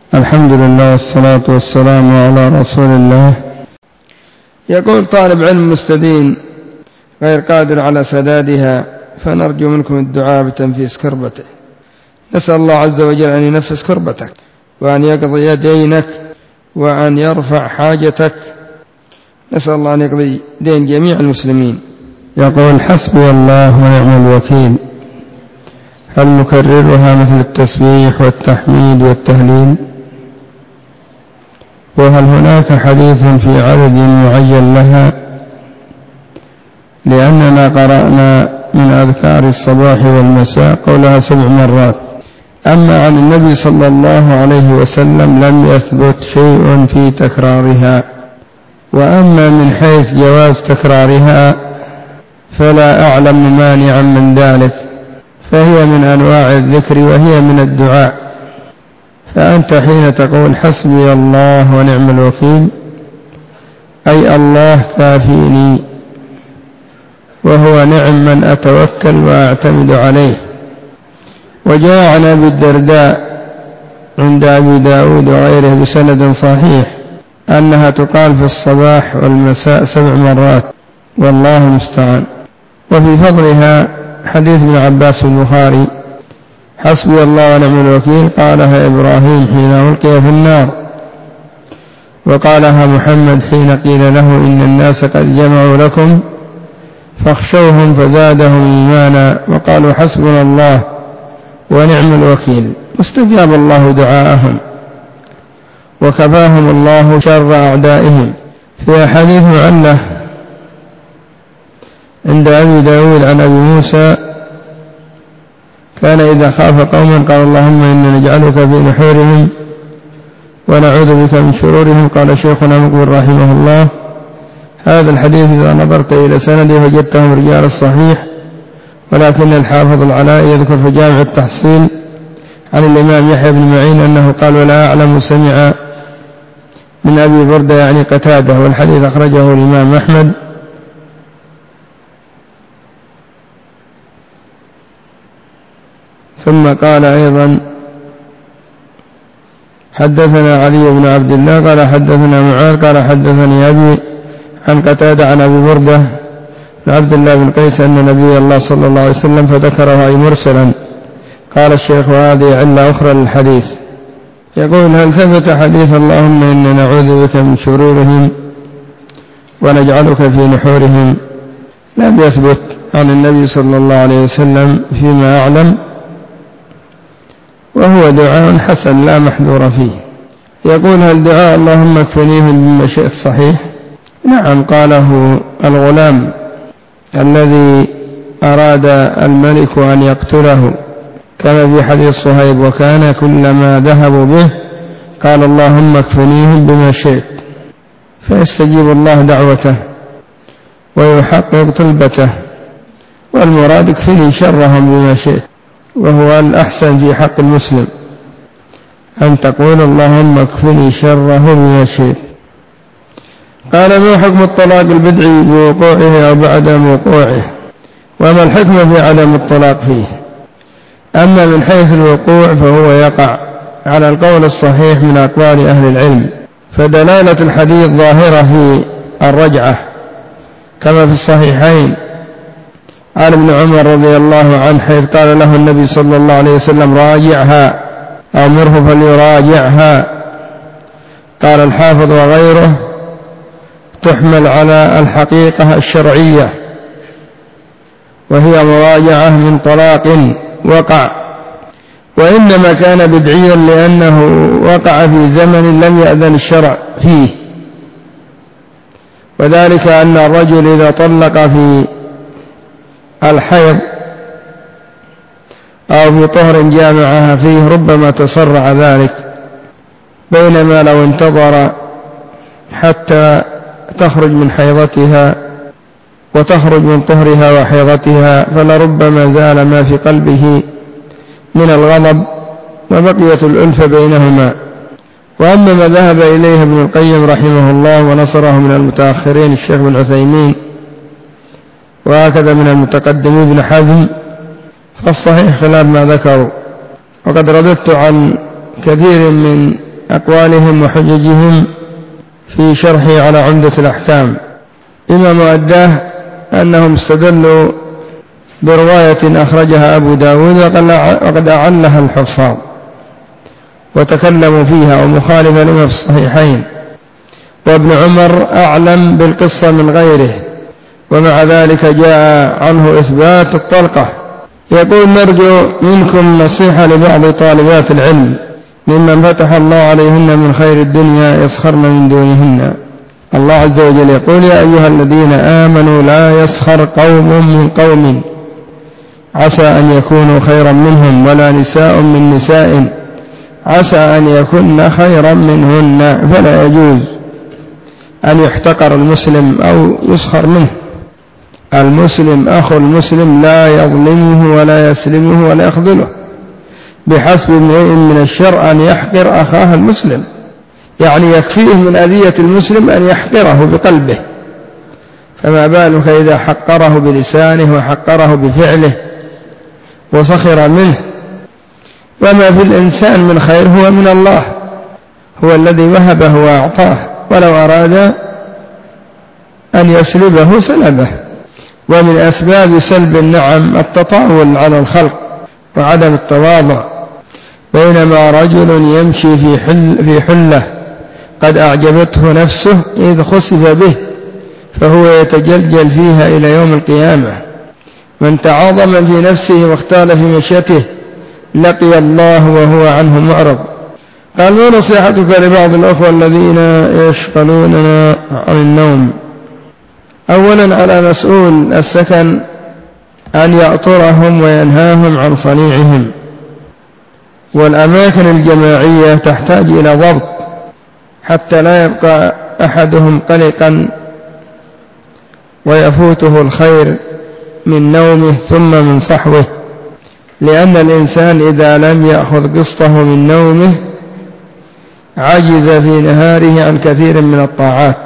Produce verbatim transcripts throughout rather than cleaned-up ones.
الحمد لله والصلاة والسلام على رسول الله. يقول طالب علم مستدين غير قادر على سدادها، فنرجو منكم الدعاء بتنفيس كربته. نسأل الله عز وجل أن ينفس كربتك، وأن يقضي دينك، وأن يرفع حاجتك. نسأل الله أن يقضي دين جميع المسلمين. يقول: حسبي الله ونعم الوكيل، هل نكررها مثل التسبيح والتحميد والتهليل؟ وهل هناك حديث في عدد معين لها؟ لأننا قرأنا من أذكار الصباح والمساء قولها سبع مرات، أما عن النبي صلى الله عليه وسلم لم يثبت شيء في تكرارها. وأما من حيث جواز تكرارها فلا أعلم مانعا من ذلك، فهي من أنواع الذكر وهي من الدعاء. فأنت حين تقول حسبي الله ونعم الوكيل أي الله كافيني، وهو نعم من أتوكل وأعتمد عليه. وجاء عن أبي الدرداء عند أبي داود وغيره بسند صحيح أنها تقال في الصباح والمساء سبع مرات، والله المستعان. وفي فضلها حديث ابن عباس في البخاري: حسبي الله ونعم الوكيل قالها إبراهيم حين ألقي في النار، وقالها محمد حين قيل له إن الناس قد جمعوا لكم فاخشوهم فزادهم إيمانا وقالوا حسبنا الله ونعم الوكيل. واستجاب الله دعاءهم وكفاهم الله شر أعدائهم. في أحاديث معلة عند أبي داود عن أبي موسى: كان إذا خاف قوما قال اللهم إنا نجعلك في نحورهم ونعوذ بك من شرورهم. قال شيخنا مقبل رحمه الله: هذا الحديث إذا نظرت إلى سنده وجدته من رجال الصحيح، ولكن الحافظ العلائي يذكر في جامع التحصيل عن الإمام يحيى بن معين أنه قال: ولا أعلم سمع من أبي بردة يعني قتادة. والحديث أخرجه الإمام أحمد. ثم قال أيضا: حدثنا علي بن عبد الله قال حدثنا معاذ قال حدثني أبي عن قتادة عن أبي بردة بن عبد الله بن قيس أن نبي الله صلى الله عليه وسلم فذكره أي مرسلا. قال الشيخ: وهذه علة أخرى للحديث. يقول: هل ثبت حديث اللهم إنا نعوذ بك من شرورهم ونجعلك في نحورهم؟ لم يثبت عن النبي صلى الله عليه وسلم فيما أعلم، وهو دعاء حسن لا محذور فيه. يقول: هل دعاء اللهم اكفنيهم بما شئت صحيح؟ نعم، قاله الغلام الذي أراد الملك أن يقتله، كما في حديث صهيب: وكان كلما ذهبوا به قال اللهم اكفنيهم بما شئت، فيستجيب الله دعوته ويحقق طلبته. والمراد اكفني شرهم بما شئت، وهو الأحسن في حق المسلم أن تقول اللهم اكفني شره بما شئت. قال: ما حكم الطلاق البدعي بوقوعه أو بعدم وقوعه؟ وما الحكمة في عدم الطلاق فيه؟ أما من حيث الوقوع فهو يقع على القول الصحيح من أقوال أهل العلم، فدلالة الحديث ظاهرة في الرجعة كما في الصحيحين عن ابن عمر رضي الله عنه حيث قال له النبي صلى الله عليه وسلم: راجعها أمره فليراجعها. قال الحافظ وغيره: تحمل على الحقيقة الشرعية، وهي مراجعة من طلاق وقع، وإنما كان بدعيا لأنه وقع في زمن لم يأذن الشرع فيه، وذلك أن الرجل إذا طلق في الحيض أو في طهر جامعها فيه ربما تسرع ذلك، بينما لو انتظر حتى تخرج من حيضتها وتخرج من طهرها وحيضتها فلربما زال ما في قلبه من الغضب وبقيت الألفة بينهما. وأما ما ذهب إليه ابن القيم رحمه الله ونصره من المتأخرين الشيخ بن عثيمين وهكذا من المتقدمين ابن حزم، فالصحيح خلاف ما ذكروا. وقد رددت عن كثير من أقوالهم وحججهم في شرحه على عمدة الأحكام، بما مؤداه أنهم استدلوا برواية أخرجها أبو داود وقد أعلها الحفاظ وتكلموا فيها ومخالفة لما في الصحيحين، وابن عمر أعلم بالقصة من غيره، ومع ذلك جاء عنه إثبات الطلقة. يقول: نرجو منكم نصيحة لبعض طالبات العلم ممن فتح الله عليهن من خير الدنيا يسخرن من دونهن. الله عز وجل يقول: يا أيها الذين آمنوا لا يسخر قوم من قوم عسى أن يكونوا خيرا منهم ولا نساء من نساء عسى أن يكن خيرا منهن. فلا يجوز أن يحتقر المسلم أو يسخر منه. المسلم أخو المسلم لا يظلمه ولا يسلمه ولا يخذله. بحسب امرئ من الشر أن يحقر أخاه المسلم، يعني يكفيه من أذية المسلم أن يحقره بقلبه، فما بالك إذا حقره بلسانه وحقره بفعله وسخر منه. وما في الإنسان من خير هو من الله، هو الذي وهبه وأعطاه، ولو أراد أن يسلبه سلبه. ومن أسباب سلب النعم التطاول على الخلق وعدم التواضع. بينما رجل يمشي في, حل في حلة قد أعجبته نفسه إذ خسف به فهو يتجلجل فيها إلى يوم القيامة. من تعاظم في نفسه واختال في مشيته لقي الله وهو عنه معرض. قال: ما نصيحتك لبعض الأخوة الذين يشغلوننا عن النوم؟ أولا على مسؤول السكن أن يأطرهم وينهاهم عن صنيعهم، والأماكن الجماعية تحتاج إلى ضبط حتى لا يبقى أحدهم قلقا ويفوته الخير من نومه ثم من صحوه، لأن الإنسان إذا لم يأخذ قسطه من نومه عجز في نهاره عن كثير من الطاعات،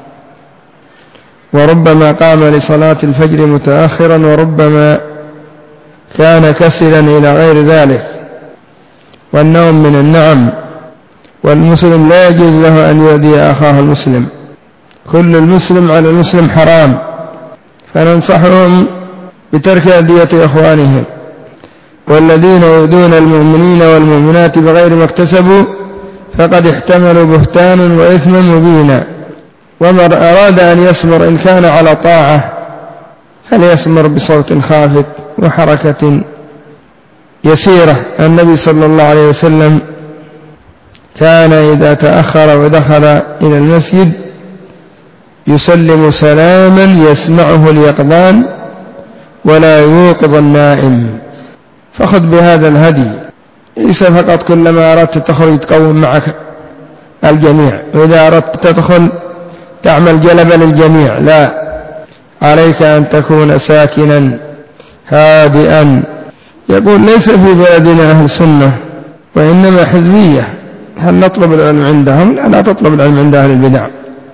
وربما قام لصلاة الفجر متأخرا وربما كان كسلا إلى غير ذلك. والنوم من النعم، والمسلم لا يجوز له أن يؤذي أخاه المسلم. كل المسلم على المسلم حرام، فننصحهم بترك أذية إخوانهم. والذين يؤذون المؤمنين والمؤمنات بغير ما اكتسبوا فقد احتملوا بهتانا وإثما مبينا. ومن أراد أن يصبر إن كان على طاعة فليصبر بصوت خافت وحركة يسيرة. النبي صلى الله عليه وسلم كان إذا تأخر ودخل إلى المسجد يسلم سلاما يسمعه اليقظان ولا يوقظ النائم. فخذ بهذا الهدي، ليس فقط كلما أردت تخرج تقوم معك الجميع، وإذا أردت تدخل تعمل جلب للجميع، لا، عليك أن تكون ساكنا هادئا. يقول: ليس في بلدنا أهل سنة وإنما حزبية، هل نطلب العلم عندهم؟ لا, لا تطلب العلم عند أهل البدع،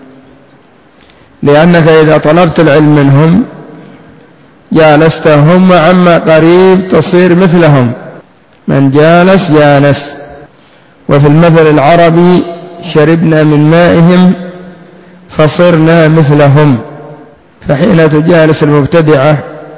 لأنك إذا طلبت العلم منهم جالستهم وعما قريب تصير مثلهم، من جالس جانس. وفي المثل العربي: شربنا من مائهم فصرنا مثلهم. فحين تجالس المبتدعة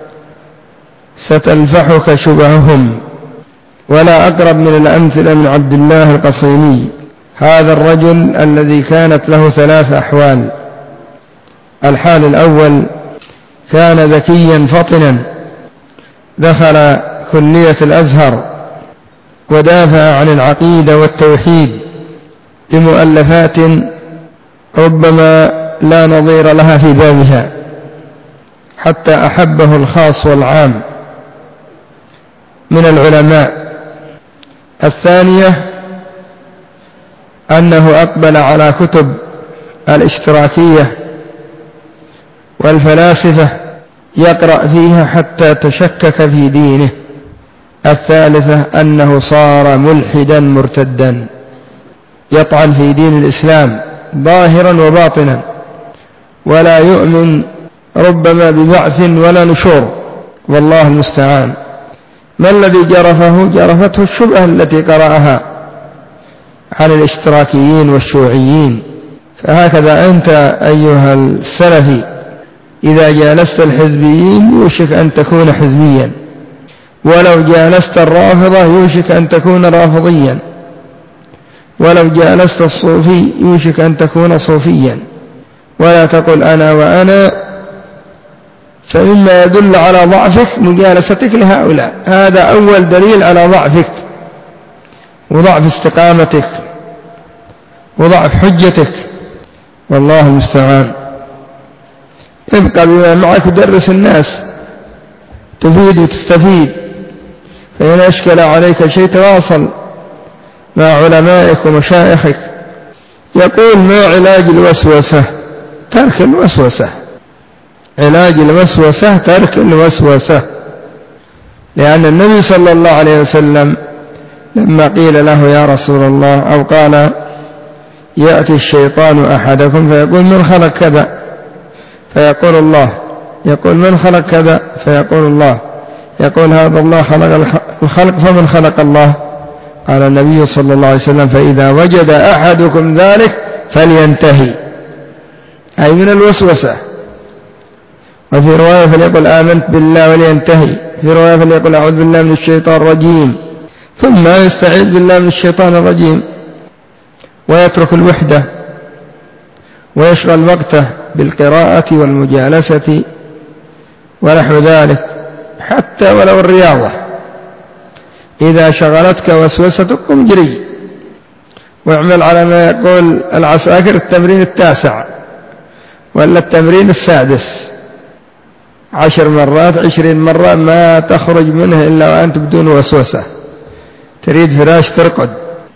ستلفحك شبههم. ولا أقرب من الأمثلة من عبد الله القصيمي، هذا الرجل الذي كانت له ثلاث أحوال. الحال الأول: كان ذكيا فطنا، دخل كلية الأزهر ودافع عن العقيدة والتوحيد بمؤلفات ربما لا نظير لها في بابها، حتى أحبه الخاص والعام من العلماء. الثانية: أنه أقبل على كتب الاشتراكية والفلاسفة يقرأ فيها حتى تشكك في دينه. الثالثة: أنه صار ملحدا مرتدا يطعن في دين الإسلام ظاهرا وباطنا، ولا يؤمن ربما ببعث ولا نشور، والله المستعان. ما الذي جرفه؟ جرفته الشبهة التي قرأها عن الاشتراكيين والشيوعيين. فهكذا أنت أيها السلفي إذا جالست الحزبيين يوشك أن تكون حزبيا، ولو جالست الرافضة يوشك أن تكون رافضيا، ولو جالست الصوفي يوشك أن تكون صوفيا. ولا تقل أنا وأنا، فمما يدل على ضعفك مجالستك لهؤلاء، هذا أول دليل على ضعفك وضعف استقامتك وضعف حجتك، والله المستعان. ابقى بما معك ودرس الناس، تفيد وتستفيد. فإن أشكل عليك شيء تواصل مع علمائك ومشايخك. يقول: ما علاج الوسوسة؟ ترك الوسوسة. علاج الوسوسة ترك الوسوسة، لأن النبي صلى الله عليه وسلم لما قيل له يا رسول الله، أو قال: يأتي الشيطان أحدكم فيقول من خلق كذا، فيقول الله، يقول من خلق كذا، فيقول الله، يقول هذا الله خلق الخلق، فمن خلق الله؟ قال النبي صلى الله عليه وسلم: فإذا وجد أحدكم ذلك فلينتهي، أي من الوسوسة. وفي رواية فليقل آمنت بالله ولينتهي، في رواية فليقل أعوذ بالله من الشيطان الرجيم، ثم يستعيذ بالله من الشيطان الرجيم، ويترك الوحدة ويشغل وقته بالقراءة والمجالسة ونحو ذلك، حتى ولو الرياضة. إذا شغلتك وسوستك قم جري واعمل على ما يقول العساكر التمرين التاسع ولا التمرين السادس، عشر مرات عشرين مرة ما تخرج منه إلا وأنت بدون وسوسة، تريد فراش ترقد.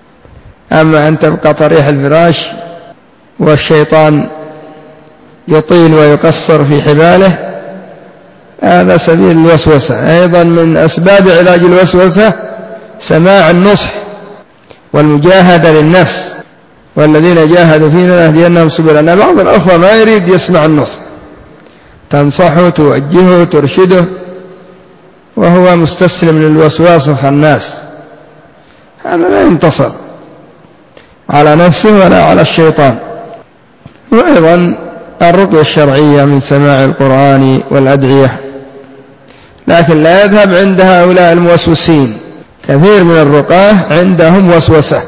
أما أن تبقى طريح الفراش والشيطان يطيل ويقصر في حباله، هذا سبيل الوسوسة. أيضا من أسباب علاج الوسوسة سماع النصح والمجاهدة للنفس، والذين جاهدوا فينا نهدينهم سبلنا. بعض الأخوة ما يريد يسمع النصح، تنصحه توجهه ترشده وهو مستسلم للوسواس الخناس، هذا لا ينتصر على نفسه ولا على الشيطان. وأيضا الرقية الشرعية من سماع القرآن والأدعية، لكن لا يذهب عند هؤلاء الموسوسين. كثير من الرقاة عندهم وسوسة،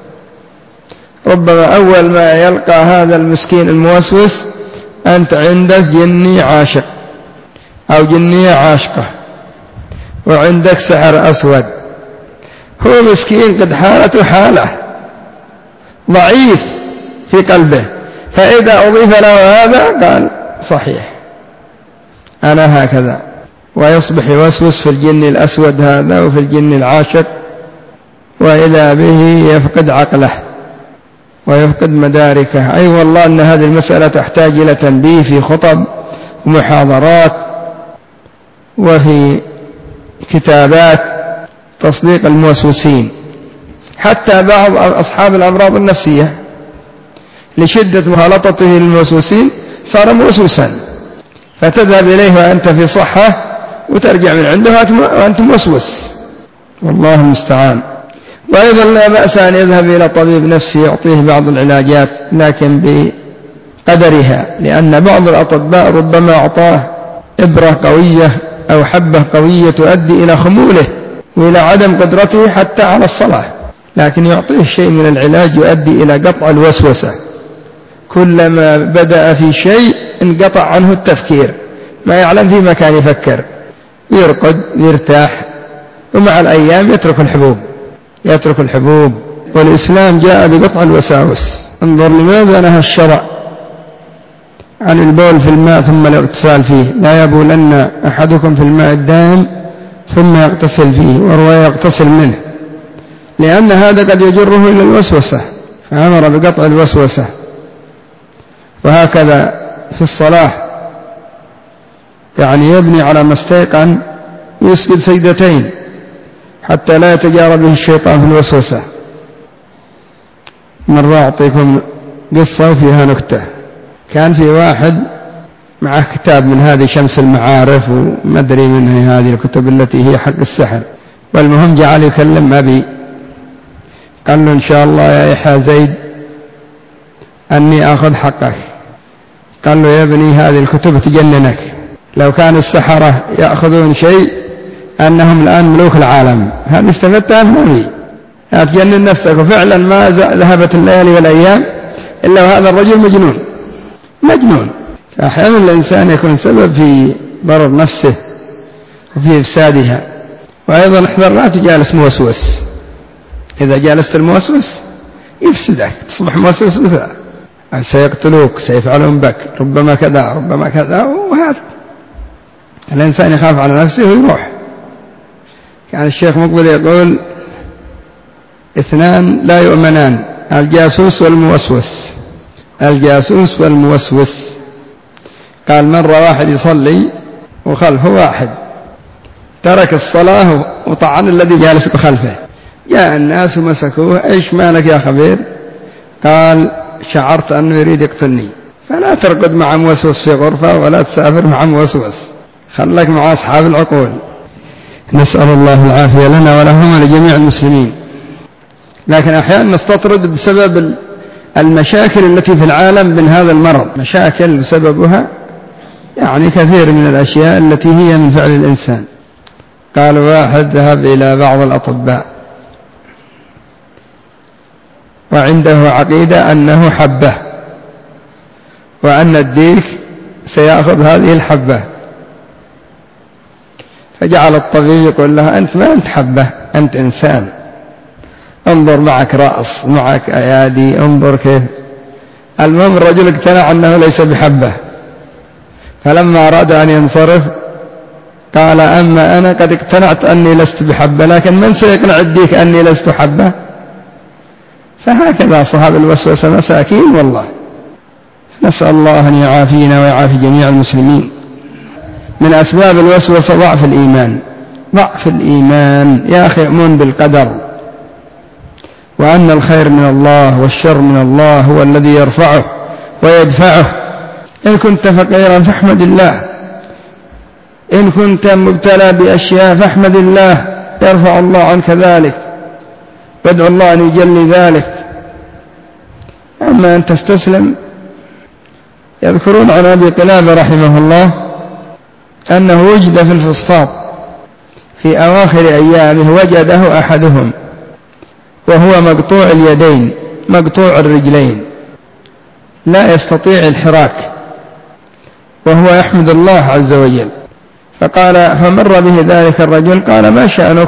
ربما أول ما يلقى هذا المسكين الموسوس أنت عندك جني عاشق أو جنية عاشقة وعندك سحر أسود، هو مسكين قد حالته حالة ضعيف في قلبه، فإذا أضيف له هذا قال صحيح أنا هكذا، ويصبح يوسوس في الجن الأسود هذا وفي الجن العاشق، وإذا به يفقد عقله ويفقد مداركه. أي والله أن هذه المسألة تحتاج إلى تنبيه في خطب ومحاضرات وفي كتابات تصديق الموسوسين. حتى بعض أصحاب الأمراض النفسية لشدة مخالطته للموسوسين صار موسوسا، فتذهب إليه وأنت في صحة وترجع من عنده وأنت موسوس، والله المستعان. وأيضا لا بأس أن يذهب إلى طبيب نفسي يعطيه بعض العلاجات، لكن بقدرها، لأن بعض الأطباء ربما أعطاه إبرة قوية أو حبة قوية تؤدي إلى خموله وإلى عدم قدرته حتى على الصلاة، لكن يعطيه شيء من العلاج يؤدي إلى قطع الوسوسة. كلما بدأ في شيء انقطع عنه التفكير، ما يعلم في مكان يفكر، يرقد يرتاح، ومع الأيام يترك الحبوب يترك الحبوب والإسلام جاء بقطع الوساوس. انظر لماذا نهى الشرع عن البول في الماء ثم الاغتسال فيه. لا يبولن أحدكم في الماء الدائم ثم يغتسل فيه، وروى يغتسل منه، لأن هذا قد يجره إلى الوسوسة، فأمر بقطع الوسوسة. وهكذا في الصلاة، يعني يبني على ما استيقن ويسجد سجدتين حتى لا يتجارى به الشيطان في الوسوسة. مرة أعطيكم قصة وفيها نكتة. كان في واحد معه كتاب من هذه شمس المعارف ومدري منها هذه الكتب التي هي حق السحر، والمهم جعل يكلم أبي، قال له إن شاء الله يا يحيى زيد أني أخذ حقك. قال له يا ابني هذه الكتب تجننك، لو كان السحرة يأخذون شيء أنهم الآن ملوك العالم، هذه استفدتها ما لا تجنن نفسك. وفعلا ما ذهبت الليالي والأيام إلا وهذا الرجل مجنون مجنون. فأحيانا الإنسان يكون سبب في ضرر نفسه وفي إفسادها. وأيضا احذر لا تجالس موسوس، إذا جالست الموسوس يفسدك، تصبح موسوس مثله، سيقتلوك، سيفعلون بك، ربما كذا ربما كذا. وهذا الإنسان يخاف على نفسه ويروح. كان الشيخ مقبل يقول اثنان لا يؤمنان، الجاسوس والموسوس. الجاسوس والموسوس. قال مرة واحد يصلي وخلفه واحد ترك الصلاة وطعن الذي جالس بخلفه، جاء الناس ومسكوه، ايش مالك يا خبير؟ قال شعرت أنه يريد يقتلني. فلا ترقد مع موسوس في غرفة ولا تسافر مع موسوس، خلك مع أصحاب العقول. نسأل الله العافية لنا ولهم ولجميع المسلمين. لكن أحيانا نستطرد بسبب المشاكل التي في العالم من هذا المرض، مشاكل سببها يعني كثير من الأشياء التي هي من فعل الإنسان. قال واحد ذهب إلى بعض الأطباء وعنده عقيدة أنه حبة، وأن الديك سيأخذ هذه الحبة، فجعل الطبيب يقول له أنت ما أنت حبة، أنت إنسان، انظر معك رأس معك أيادي، انظر كيف. المهم الرجل اقتنع أنه ليس بحبة، فلما أراد أن ينصرف قال أما أنا قد اقتنعت أني لست بحبة، لكن من سيقنع الديك أني لست حبة؟ فهكذا صحاب الوسوسة مساكين والله. نسأل الله أن يعافينا ويعافي جميع المسلمين. من أسباب الوسوسة ضعف الإيمان. ضعف الإيمان يا أخي، أؤمن بالقدر وأن الخير من الله والشر من الله، هو الذي يرفعه ويدفعه. إن كنت فقيرا فاحمد الله، إن كنت مبتلى بأشياء فاحمد الله، يرفع الله عنك ذلك، وادعو الله أن يجلي ذلك. أما أن تستسلم. يذكرون عن أبي قلابة رحمه الله أنه وجد في الفسطاط في أواخر أيامه، وجده أحدهم وهو مقطوع اليدين مقطوع الرجلين لا يستطيع الحراك، وهو يحمد الله عز وجل. فقال فمر به ذلك الرجل، قال ما شأنك؟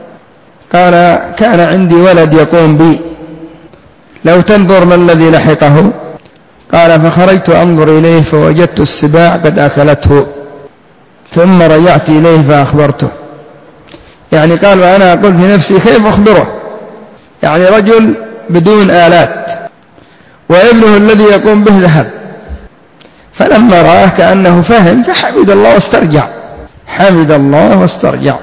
قال كان عندي ولد يقوم بي، لو تنظر ما الذي لحقه. قال فخرجت أنظر إليه فوجدت السباع قد أكلته، ثم رجعت إليه فأخبرته. يعني قال وأنا أقول في نفسي كيف أخبره؟ يعني رجل بدون آلات وابنه الذي يقوم به ذهب. فلما رآه كأنه فهم فحمد الله واسترجع، حمد الله واسترجع.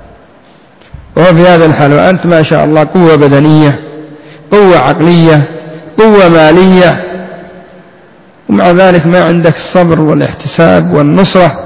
وهو في هذا الحال وأنت ما شاء الله قوة بدنية، قوة عقلية، قوة مالية، ومع ذلك ما عندك الصبر والاحتساب والنصرة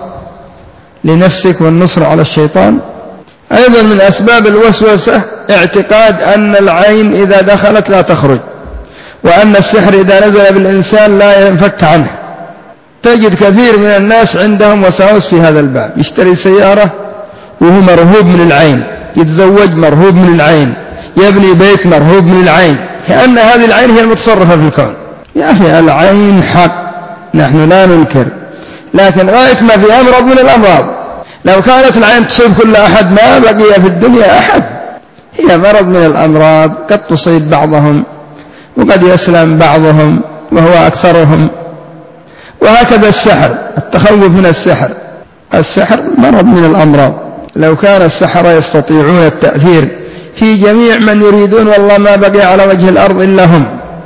لنفسك والنصر على الشيطان. أيضا من أسباب الوسوسة اعتقاد أن العين إذا دخلت لا تخرج، وأن السحر إذا نزل بالإنسان لا ينفك عنه. تجد كثير من الناس عندهم وساوس في هذا الباب، يشتري سيارة وهو مرهوب من العين، يتزوج مرهوب من العين، يبني بيت مرهوب من العين، كأن هذه العين هي المتصرفة في الكون. يا أخي العين حق، نحن لا ننكر، لكن غاية ما في أمراض من الأمراض. لو كانت العين تصيب كل أحد ما بقي في الدنيا أحد. هي مرض من الأمراض، قد تصيب بعضهم وقد يسلم بعضهم وهو أكثرهم. وهكذا السحر، التخوف من السحر، السحر مرض من الأمراض. لو كان السحرة يستطيعون التأثير في جميع من يريدون والله ما بقي على وجه الأرض إلا هم،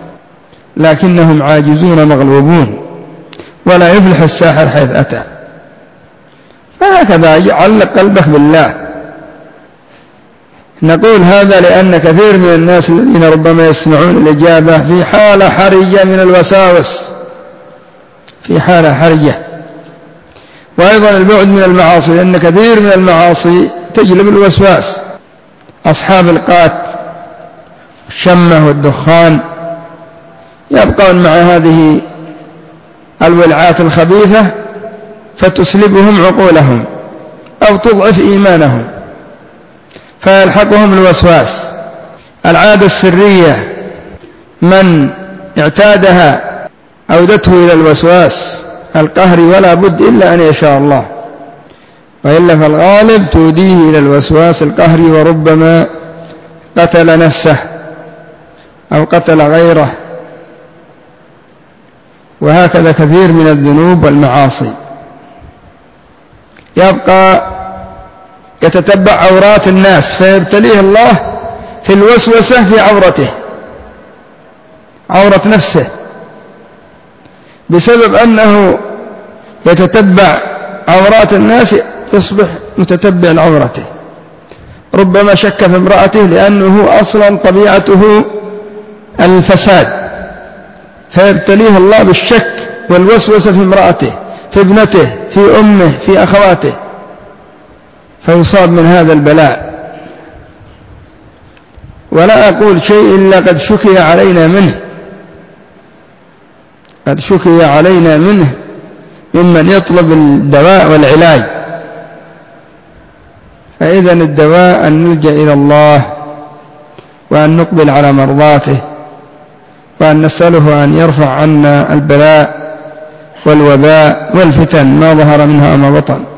لكنهم عاجزون مغلوبون، ولا يفلح الساحر حيث أتى. فهكذا علق قلبك بالله. نقول هذا لأن كثير من الناس الذين ربما يسمعون الإجابة في حالة حرجة من الوساوس، في حالة حرجة. وأيضا البعد من المعاصي، لأن كثير من المعاصي تجلب الوسواس. أصحاب القات الشمة والدخان، يبقون مع هذه الولعات الخبيثة فتسلبهم عقولهم أو تضعف إيمانهم فيلحقهم الوسواس. العادة السرية من اعتادها أودته إلى الوسواس القهري ولا بد إلا أن يشاء الله، وإلا فالغالب توديه إلى الوسواس القهري، وربما قتل نفسه أو قتل غيره، وهكذا كثير من الذنوب والمعاصي. يبقى يتتبع عورات الناس فيبتليه الله في الوسوسة في عورته، عورة نفسه، بسبب أنه يتتبع عورات الناس يصبح متتبع لعورته. ربما شك في امرأته لأنه أصلا طبيعته الفساد، فيبتليه الله بالشك والوسوسة في امرأته، في ابنته، في أمه، في أخواته، فيصاب من هذا البلاء. ولا أقول شيء إلا قد شكي علينا منه، قد شكي علينا منه ممن يطلب الدواء والعلاج. فإذن الدواء أن نلجأ إلى الله، وأن نقبل على مرضاته، وأن نسأله أن يرفع عنا البلاء والوباء والفتن ما ظهر منها وما بطن.